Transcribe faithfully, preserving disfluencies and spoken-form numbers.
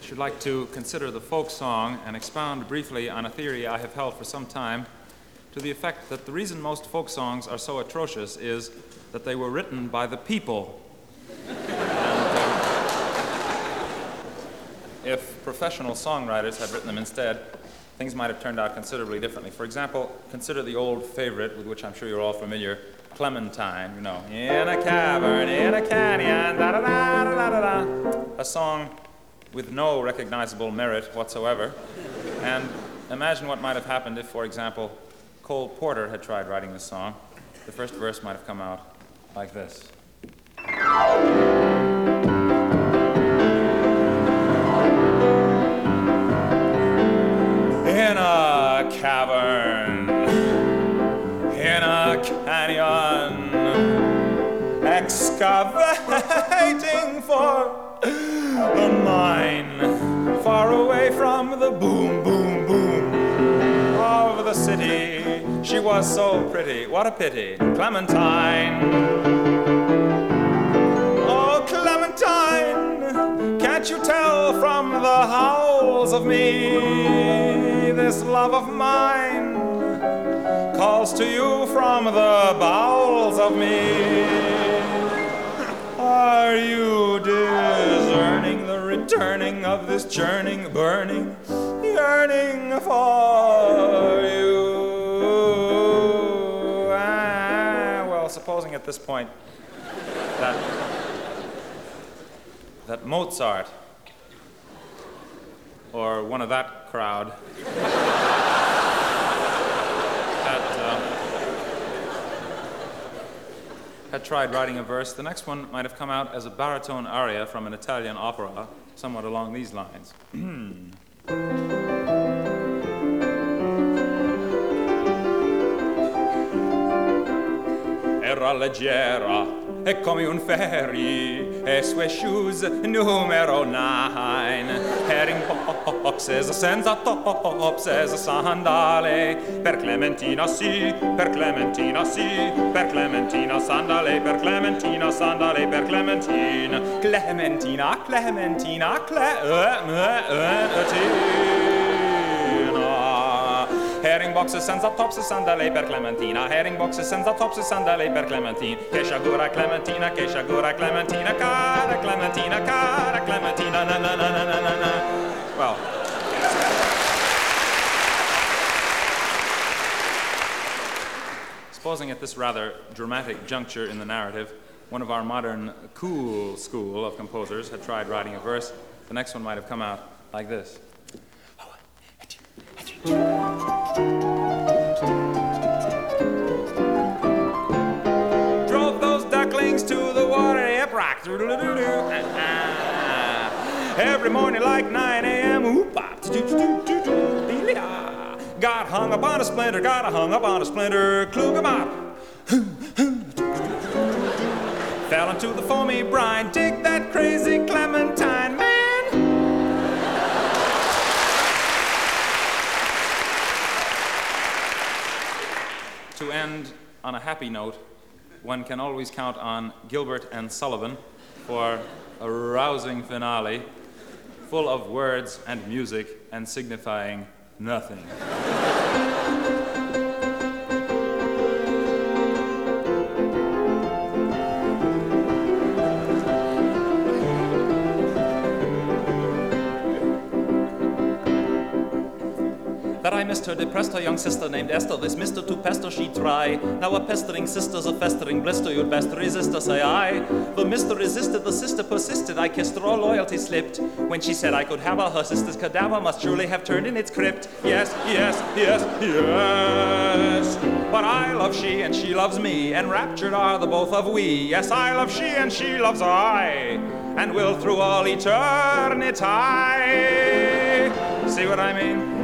should like to consider the folk song and expound briefly on a theory I have held for some time to the effect that the reason most folk songs are so atrocious is that they were written by the people. And, uh, if professional songwriters had written them instead, things might have turned out considerably differently. For example, consider the old favorite, with which I'm sure you're all familiar, Clementine, you know. In a cavern, in a canyon, da-da-da-da-da-da. A song with no recognizable merit whatsoever. And imagine what might have happened if, for example, Cole Porter had tried writing this song. The first verse might have come out like this. In a cavern, in a canyon, excavating for a mine, far away from the boom, boom, boom of the city. She was so pretty, what a pity, Clementine. Oh, Clementine, can't you tell from the howls of me, this love of mine calls to you from the bowels of me. Are you discerning the returning of this churning, burning, yearning for you? Ah, well, supposing at this point that, that Mozart or one of that crowd had, uh, had tried writing a verse, the next one might have come out as a baritone aria from an Italian opera, somewhat along these lines. Era leggera e come un ferry, e sue shoes numero nine, herring boxes senza tops e sandale, per Clementina sì, per Clementina sì, per Clementina sandale, per Clementina sandale, per Clementina, Clementina, Clementina, Clementina. Herring boxes senza tops e sandali per Clementina, herring boxes senza tops e sandali per Clementina, che sciagura Clementina, che sciagura Clementina, cara Clementina, cara Clementina, na na na na na na. Well, supposing at this rather dramatic juncture in the narrative, one of our modern cool school of composers had tried writing a verse, the next one might have come out like this. Drove those ducklings to the water, yep, rock. Every morning like nine a.m. Got hung up on a splinter, got hung up on a splinter, klug 'em up. Fell into the foamy brine, dig that crazy Clementine, man. To end on a happy note, one can always count on Gilbert and Sullivan for a rousing finale, full of words and music and signifying nothing. That I missed her, depressed her young sister named Esther. This Mister to pester she try. Now a pestering sister's a festering blister. You'd best resist her, say I. The Mister resisted, the sister persisted. I kissed her, all loyalty slipped. When she said I could have her, her sister's cadaver must surely have turned in its crypt. Yes, yes, yes, yes. But I love she and she loves me, and raptured are the both of we. Yes, I love she and she loves I, and will through all eternity. See what I mean?